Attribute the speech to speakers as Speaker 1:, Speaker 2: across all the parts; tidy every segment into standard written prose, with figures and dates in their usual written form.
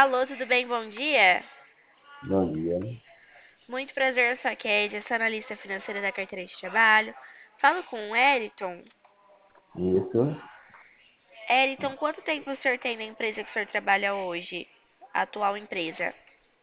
Speaker 1: Alô, tudo bem? Bom dia.
Speaker 2: Bom dia.
Speaker 1: Muito prazer, eu sou a Kédia, sou analista financeira da carteira de trabalho. Falo com o Eriton.
Speaker 2: Isso.
Speaker 1: Eriton, quanto tempo o senhor tem na empresa que o senhor trabalha hoje? A atual empresa.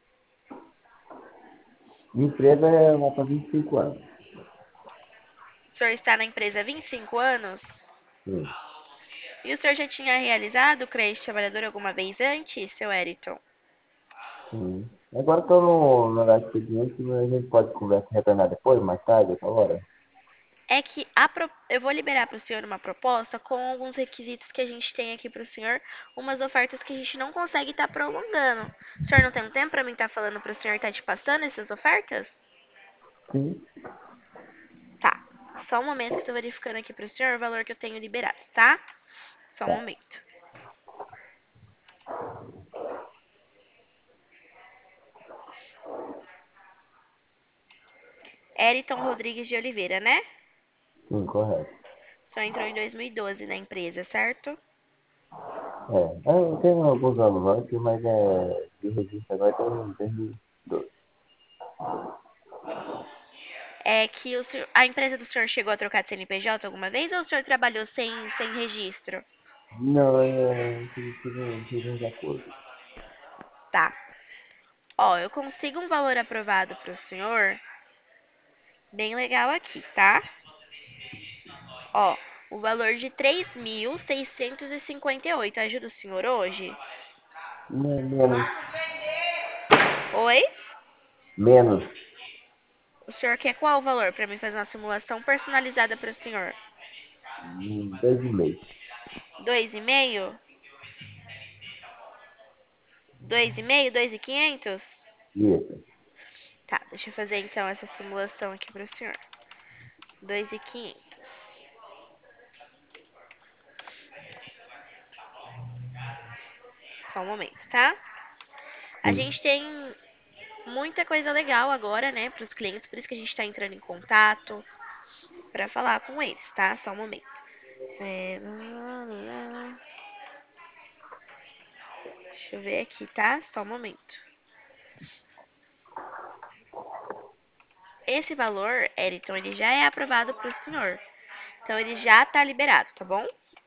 Speaker 2: Minha empresa vai para 25 anos.
Speaker 1: O senhor está na empresa há 25 anos?
Speaker 2: Sim.
Speaker 1: E o senhor já tinha realizado o crédito de trabalhador alguma vez antes, seu Eriton?
Speaker 2: Sim. Agora estou no horário de expediente, mas a gente pode conversar, retornar depois, mais tarde, outra hora.
Speaker 1: É que eu vou liberar para o senhor uma proposta com alguns requisitos que a gente tem aqui para o senhor, umas ofertas que a gente não consegue estar prolongando. O senhor não tem um tempo para mim estar falando para o senhor estar te passando essas ofertas?
Speaker 2: Sim.
Speaker 1: Tá. Só um momento que eu tô verificando aqui para o senhor o valor que eu tenho liberado, tá? Só um
Speaker 2: Tá.
Speaker 1: momento. Eriton Rodrigues de Oliveira, né?
Speaker 2: Sim, correto.
Speaker 1: Só entrou em 2012 na empresa, certo?
Speaker 2: Eu tenho alguns anos antes, mas de registro agora tem desde 12.
Speaker 1: É que a empresa do senhor chegou a trocar de CNPJ alguma vez ou o senhor trabalhou sem registro?
Speaker 2: Não, fiz uns acordos.
Speaker 1: Tá. Ó, eu consigo um valor aprovado pro senhor bem legal aqui, tá? Ó, o valor de 3.658. Ajuda o senhor hoje?
Speaker 2: Menos.
Speaker 1: Oi?
Speaker 2: Menos.
Speaker 1: O senhor quer qual o valor para mim fazer uma simulação personalizada para o senhor?
Speaker 2: 2,5.
Speaker 1: 2,5? 2,5? 2.500?
Speaker 2: Isso.
Speaker 1: Tá, deixa eu fazer então essa simulação aqui para o senhor. 2.500. Só um momento, tá? A
Speaker 2: Sim.
Speaker 1: gente tem muita coisa legal agora, né, para os clientes, por isso que a gente está entrando em contato para falar com eles, tá? Só um momento. É... Deixa eu ver aqui, tá? Só um momento. Esse valor, Eriton, ele já é aprovado para o senhor. Então, ele já tá liberado, tá bom?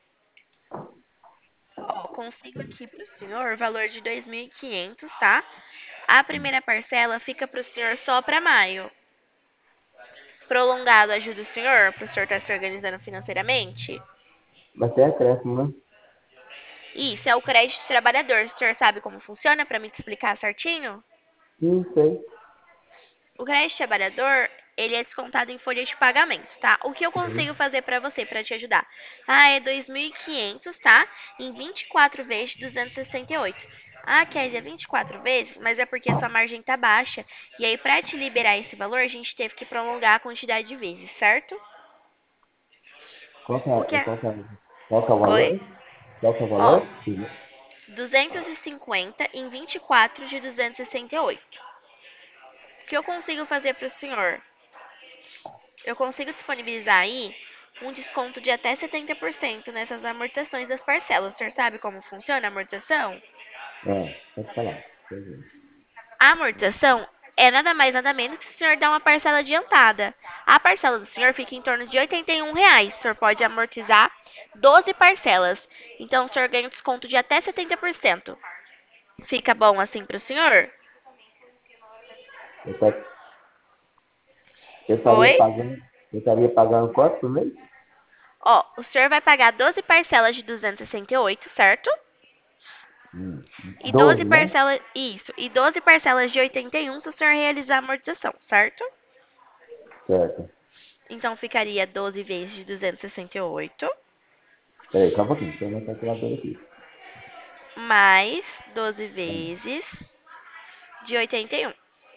Speaker 1: Ó, consigo aqui para o senhor o valor de 2.500, tá? A primeira parcela fica para o senhor só para maio. Prolongado ajuda o senhor, para o senhor estar se organizando financeiramente?
Speaker 2: Mas tem acréscimo, né?
Speaker 1: Isso, é o crédito trabalhador. O senhor sabe como funciona para me te explicar certinho?
Speaker 2: Sim, sei.
Speaker 1: O crédito trabalhador, ele é descontado em folha de pagamento, tá? O que eu
Speaker 2: Uhum.
Speaker 1: consigo fazer pra você, pra te ajudar? Ah, é 2.500, tá? Em 24 vezes de 268. Ah, Kézia, 24 vezes? Mas é porque a sua margem tá baixa. E aí, pra te liberar esse valor, a gente teve que prolongar a quantidade de vezes, certo?
Speaker 2: Qual que
Speaker 1: O que
Speaker 2: é,
Speaker 1: é...
Speaker 2: qual que é, qual que é o
Speaker 1: Oi?
Speaker 2: valor? Qual que é o
Speaker 1: Ó,
Speaker 2: valor? Sim.
Speaker 1: 250 em 24 de 268. O que eu consigo fazer pro senhor? Eu consigo disponibilizar aí um desconto de até 70% nessas amortizações das parcelas. O senhor sabe como funciona a amortização?
Speaker 2: Pode falar. Entendi.
Speaker 1: A amortização é nada mais nada menos que o senhor dá uma parcela adiantada. A parcela do senhor fica em torno de R$ 81. O senhor pode amortizar 12 parcelas. Então o senhor ganha um desconto de até 70%. Fica bom assim para o senhor?
Speaker 2: Eu, tá- eu estaria
Speaker 1: Oi?
Speaker 2: pagando, eu estaria pagando quanto por mês?
Speaker 1: Ó, o senhor vai pagar 12 parcelas de 268, certo? E 12
Speaker 2: 12, né?
Speaker 1: parcelas, isso, e 12 parcelas de 81 se o senhor realizar a amortização, certo?
Speaker 2: Certo.
Speaker 1: Então ficaria 12 vezes de 268
Speaker 2: Peraí, só um pouquinho. Deixa eu ver a calculadora aqui.
Speaker 1: mais 12 vezes de 81.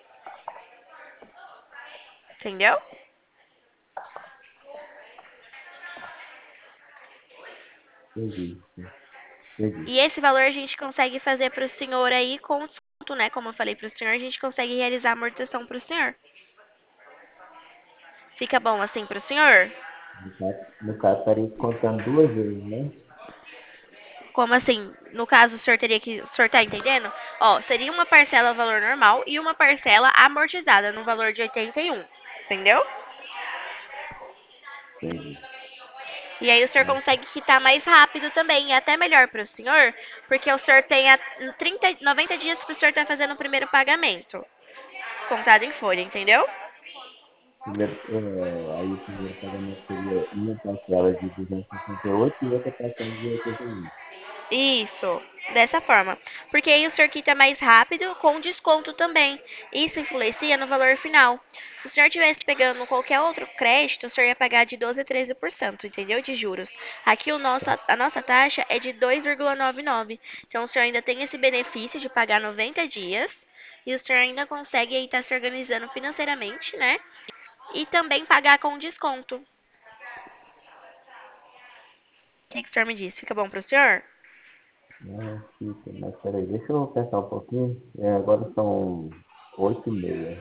Speaker 1: Entendeu?
Speaker 2: Entendi. Entendi.
Speaker 1: E esse valor a gente consegue fazer para o senhor aí com desconto, né? Como eu falei para o senhor, a gente consegue realizar a amortização para o senhor. Fica bom assim para o senhor?
Speaker 2: No caso, estaria contando duas vezes, né?
Speaker 1: Como assim? No caso, o senhor teria que. O senhor tá entendendo? Ó, seria uma parcela valor normal e uma parcela amortizada no valor de 81. Entendeu?
Speaker 2: Entendi.
Speaker 1: E aí o senhor consegue quitar mais rápido também. E até melhor para o senhor, porque o senhor tem 90 dias para o senhor estar fazendo o primeiro pagamento. Descontado em folha, entendeu?
Speaker 2: Aí o primeiro pagamento seria uma parcela de 268 e outra parcela de 81.
Speaker 1: Isso, dessa forma. Porque aí o senhor quita mais rápido, com desconto também. Isso influencia no valor final. Se o senhor estivesse pegando qualquer outro crédito, o senhor ia pagar de 12 a 13%, entendeu? De juros. Aqui a nossa taxa é de 2,99. Então o senhor ainda tem esse benefício de pagar 90 dias. E o senhor ainda consegue aí estar se organizando financeiramente, né? E também pagar com desconto. O que o senhor me disse? Fica bom para o senhor?
Speaker 2: Não, fica, mas peraí, deixa eu pensar um pouquinho. Agora são 8h30.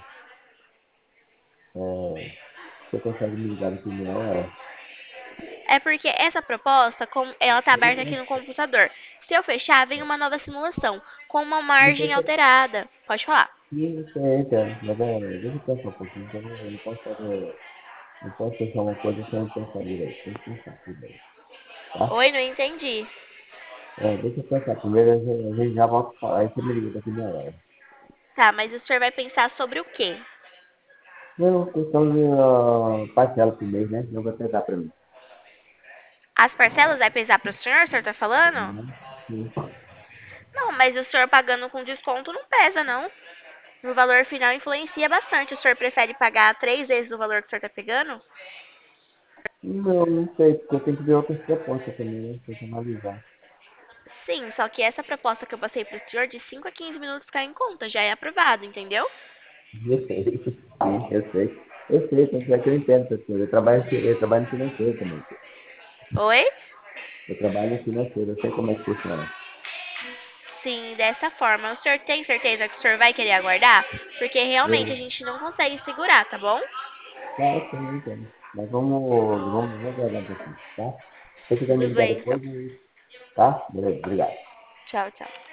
Speaker 2: Você consegue me ligar daqui meia hora?
Speaker 1: É porque essa proposta, ela tá aberta aqui no computador. Se eu fechar, vem uma nova simulação, com uma
Speaker 2: Não
Speaker 1: margem
Speaker 2: sei
Speaker 1: alterada. Pode falar.
Speaker 2: se você entra, mas deixa eu pensar um pouquinho, que eu não posso fazer, não posso pensar uma coisa sem pensar direito. Tem que pensar primeiro, tá?
Speaker 1: Oi, não entendi.
Speaker 2: Deixa eu pensar primeiro, a gente já volta a falar, aí você me liga daqui meia hora.
Speaker 1: Tá, mas o senhor vai pensar sobre o quê?
Speaker 2: Não, questão de parcela por mês, né? Não vai pesar pra mim.
Speaker 1: As parcelas vai pesar pro senhor, o senhor tá falando?
Speaker 2: Uhum. Sim.
Speaker 1: Não, mas o senhor pagando com desconto não pesa, não. No valor final influencia bastante. O senhor prefere pagar 3 vezes o valor que o senhor tá pegando?
Speaker 2: Não sei, porque eu tenho que ver outras propostas também, né? Tem que analisar.
Speaker 1: Sim, só que essa proposta que eu passei pro senhor de 5 a 15 minutos cai em conta, já é aprovado, entendeu?
Speaker 2: Eu sei, sim, eu sei. Eu sei, tanto é que eu entendo essas coisas. Eu trabalho no financeiro também.
Speaker 1: Oi?
Speaker 2: Eu trabalho no financeiro, eu sei como é que funciona.
Speaker 1: Sim, dessa forma. O senhor tem certeza que o senhor vai querer aguardar? Porque realmente a
Speaker 2: Eu,
Speaker 1: gente não consegue segurar, tá bom?
Speaker 2: claro que eu entendo. Mas vamos aguardar um pouquinho, tá? Se você quiser me
Speaker 1: Tudo
Speaker 2: ligar
Speaker 1: bem, então.
Speaker 2: depois, tá? Beleza, obrigado.
Speaker 1: Tchau, tchau.